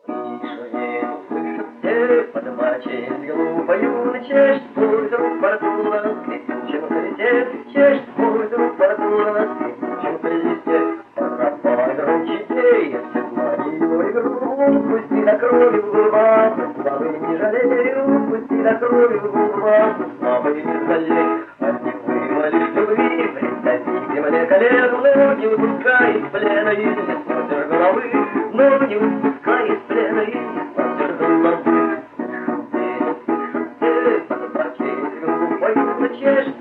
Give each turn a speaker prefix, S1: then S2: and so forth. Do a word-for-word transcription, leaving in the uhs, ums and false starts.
S1: Тише услышат все, подмачить глупою, чешет свой друг Барсула на скрипучем листе, чешет свой друг Барсула на скрипучем листе. Порапай, громче пей, седлай игру, пусти до крови в губах, славы не жалею, пусти до крови в губах, славы не жалею. От них вывалишь любви, представи к земле колен, но не выпускай из плена и не смотришь головы, но не выпускай из плена и не смотришь головы. Здесь услышат все, под бачей звезду пою, чешет